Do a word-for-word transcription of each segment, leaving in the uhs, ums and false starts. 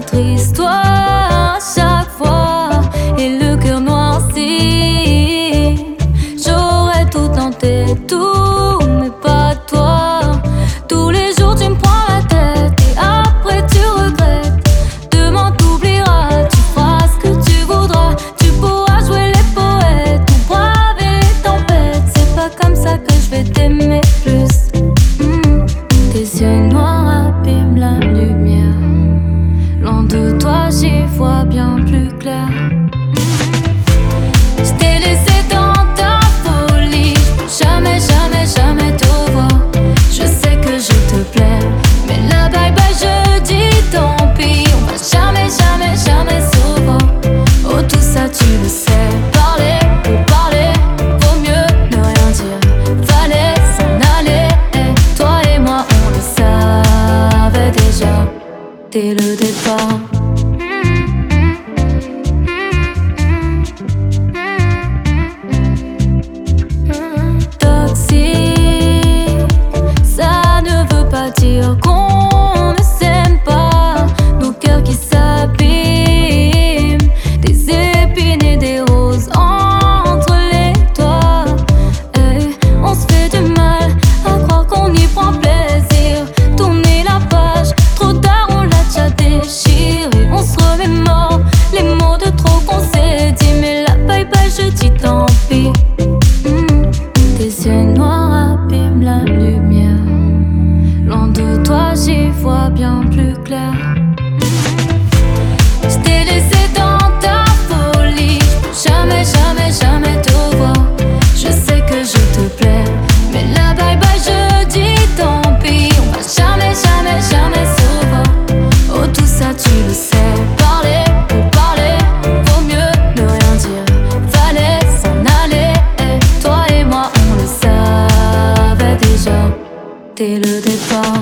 notre histoire à chaque fois et le cœur noirci. J'aurais tout tenté, tout, mais pas toi. Tous les jours tu me prends la tête et après tu regrettes. Demain t'oublieras, tu feras ce que tu voudras. Tu pourras jouer les poètes ou braver les tempêtes. C'est pas comme ça que je vais t'aimer plus. Mmh. Tes yeux noirs abîment la lumière. Loin de toi j'y vois bien plus clair. Je t'ai laissé dans ta folie. Jamais, jamais, jamais te voir. Je sais que je te plais, mais là bye bye je dis tant pis. On va jamais, jamais, jamais se voir. Oh tout ça tu le sais. Parler pour parler, vaut mieux ne rien dire. Fallait s'en aller, et toi et moi on le savait déjà dès le départ. Dire qu'on ne s'aime pas, nos cœurs qui s'abîment, des épines et des roses entre les doigts. Hey, on se fait du mal à croire qu'on y prend plaisir. Tourner la page, trop tard on l'a déjà déchiré. On se remémore les mots de trop qu'on s'est dit, mais là bye bye je dis tant pis. Mmh. Tes yeux noirs abîment la lumière. Loin de toi j'y vois bien plus clair. Je t'ai laissé dans ta folie. Jamais, jamais, jamais te voir. Je sais que je te plais, mais là bye bye je dis tant pis. On va jamais, jamais, jamais se voir. Oh tout ça tu le sais. Parler pour parler, vaut mieux ne rien dire. Fallait s'en aller, et toi et moi on le savait déjà dès le départ.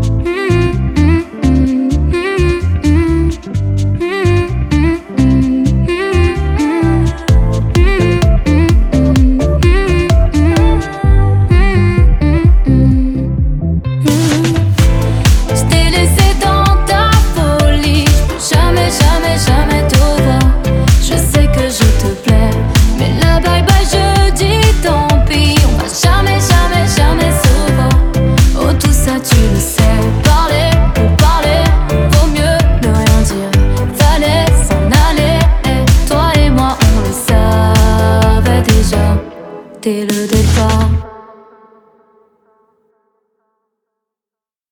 Tu le sais, parler pour parler, vaut mieux ne rien dire. Fallait s'en aller, et toi et moi on le savait déjà dès le départ.